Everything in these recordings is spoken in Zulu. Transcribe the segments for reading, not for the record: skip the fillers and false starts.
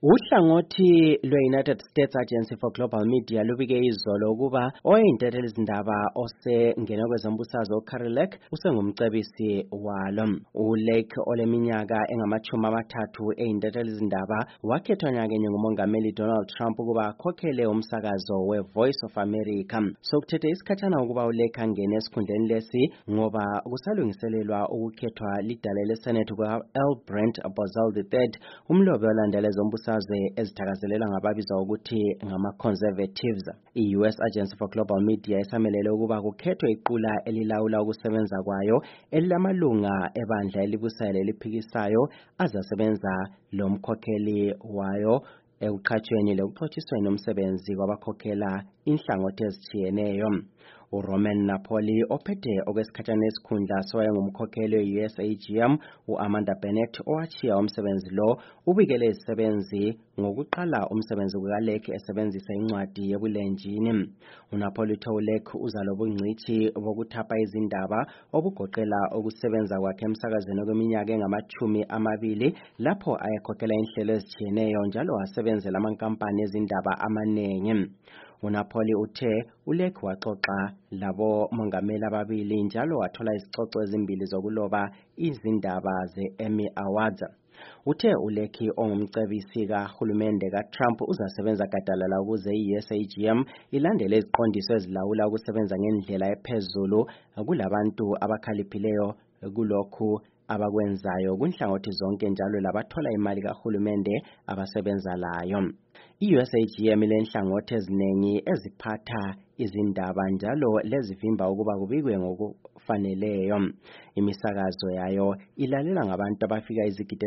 Uhlangothi lwe-United States Agency for Global Media lubike izolo ukuba oyintatheli izindaba osengena kwezombusazwe uCarrie Lake usengumcebisi walo. ULake oleminyaka engama-30 eyintatheli izindaba wakhethwa nyakenye ngumongameli Donald Trump ukuba akhokhele umsakazo we-Voice of America. Sokuthethe isikhatshana ukuba uLake angene esikhundleni lesi ngoba kusalungiselelwa ukukhethwa lidale leSenate L. Brent Bozell III, umlobi olandela ezombusazwe ezithakazelela ngababizwa ukuthi ngama-conservatives. I-US Agency for Global Media isamelele ukuba kukhethwe iqula elilawula ukusebenza kwayo elilamalunga ebandla elibusayo eliphikisayo azasebenza lomkhokheli wayo ekuqhatshweni lekuxotshisweni umsebenzi kwabakhokhela inhlangothi ezitshiyeneyo. uRoman Napoli ophethe okwesikhatshana esikhundla soyengumkhokheli we-USAGM u-Amanda Bennett owachiya umsebenzi lo ubikele izisebenzi ngokuqala umsebenzi kukaLake esebenzisa incwadi yebulenjini. uNapoli uthe uLake uza lobungcithi bokuthapha izindaba obugoqela ukusebenza kwakhe emsakazweni kweminyaka engama-20 lapho ayekhokhela inhlelo ezitshiyeneyo njalo wasebenzela amankampani ezindaba amaningi. uNapoli uthe uLake waxoxa labo mongameli ababili njalo wathola izicoco ezimbili zokuloba izindaba ze-Emmy Awards. Uthe uLake ongumcebisi kahulumende kaTrump uzasebenza gadalala ukuze i-USAGM ilandele iziqondiso ezilawula ukusebenza ngendlela ephezulu kulabantu abakhaliphileyo kulokhu abakwenzayo kunhlangothi zonke njalo labathola imali kahulumende abasebenza layo. I-USAGM ilenhlangothi eziningi eziphatha izindaba njalo lezivimba ukuba kubikwe ngokufaneleyo. Imisakazo yayo ilalela ngabantu abafika izigidi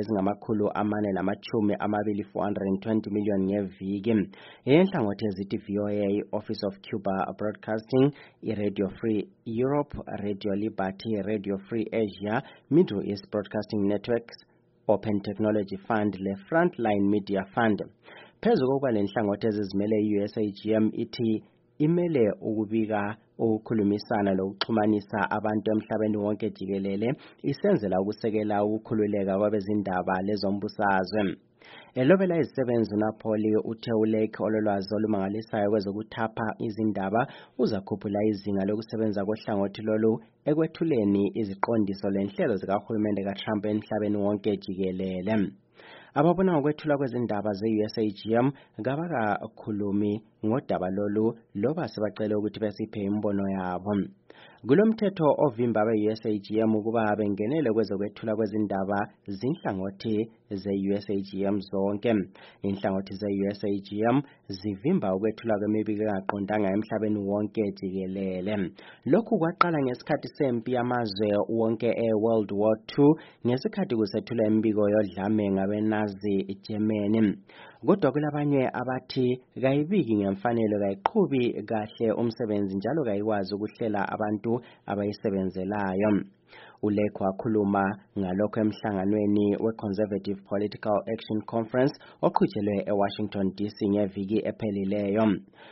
ezingama-420 420 million ngeviki. Enhlangothi ezithi VOA, Office of Cuba Broadcasting, iRadio Free Europe, Radio Liberty, Radio Free Asia, Middle East Broadcasting Networks, Open Technology Fund le-Frontline Media Fund. Phezu kokuba lenhlangothi ezizimele i-USAGM ithi imele ukubika ukukhulumisana lokuxhumanisa abantu emhlabeni wonke jikelele isenzela ukusekela ukukhululeka kwabezindaba lezombusazwe. Elobela izisebenzi uNapoli uthe uLake ololwazi olumangalisayo kwezokuthapha izindaba uzakhuphula izinga lokusebenza kohlangothi lolu ekwethuleni iziqondiso lenhlelo zikahulumende kaTrump emhlabeni wonke jikelele. Ababona ngokwethula kwezindaba ze-USAGM kabakakhulumi ngodaba lolu loba sebacele ukuthi besiphe imbono yabo. Kulomthetho ovimba abe-USAGM ukuba bengenele kwezokwethula kwezindaba zinhlangothi ze-USAGM zonke. Inhlangothi ze-USAGM zivimba ukwethula kwemibiko engaqondanga emhlabeni wonke jikelele. Lokhu kwaqala ngesikhathi sempi yamazwe wonke e-World War II ngesikhathi kusethula imibiko yodlame ngabeNazi Germany. Kodwa kulabanye abathi kayibiki ngemfanelo kayiqhubi kahle umsebenzi njalo kayikwazi ukuhlela abantu abayisebenzelayo. uLake wakhuluma ngalokho emhlanganweni we-Conservative Political Action Conference oqhutshelwe eWashington DC ngeviki ephelileyo.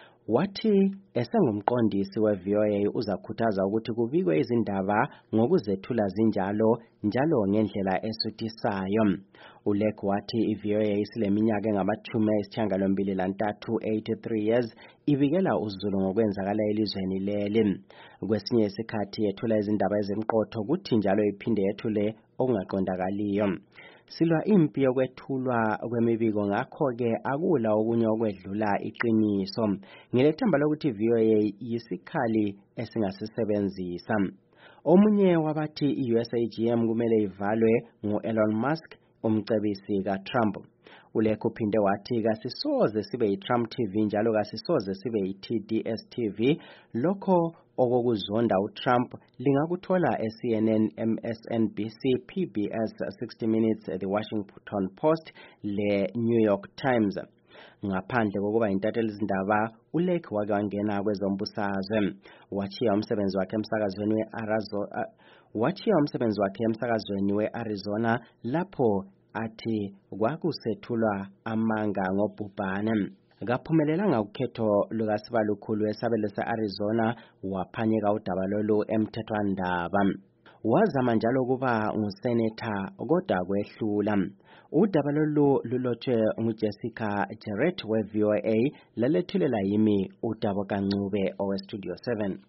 Wathi esengumqondisi we-VOA uzakhuthaza ukuthi kubikwe izindaba ngokuzethula zinjalo njalo ngendlela esuthisayo. uLake wathi i-VOA isileminyaka engama-83 83 years ibikela uzulu ngokwenzakala elizweni leli. Kwesinye isikhathi yethula izindaba ezimqotho kuthi njalo iphinde yethule okungaqondakaliyo. Silwa impi yokwethulwa kwemibiko ngakho-ke akula okunye okwedlula iqiniso. Ngilethemba lokuthi VOA yisikhali esingasisebenzisa. Omunye wabathi i-USAGM kumele ivalwe ngu-Elon Musk, umcebisi kaTrump. uLake uphinde wathi kasisoze sibe yi-Trump TV njalo kasisoze sibe yi-TDS TV. Lokho okokuzonda uTrump lingakuthola eCNN, MSNBC, PBS, 60 Minutes, The Washington Post, le-New York Times. Ngaphandle kokuba intatheli izindaba, uLake wake wangena kwezombusazwe. Wachiya umsebenzi wakhe emsakazweni we-Arizona lapho athi kwakusethulwa amanga ngobhubhane. Kaphumelelanga ukhetho lukasibalukhulu esabelo se-Arizona waphanyeka udaba lolu emthethwandaba. wazama njalo ukuba nguseneta kodwa kwehlula. Udaba lolu lulotshwe nguJessica Jarrett we-VOA lalethulela yimi uDabo Kancube owe Studio 7.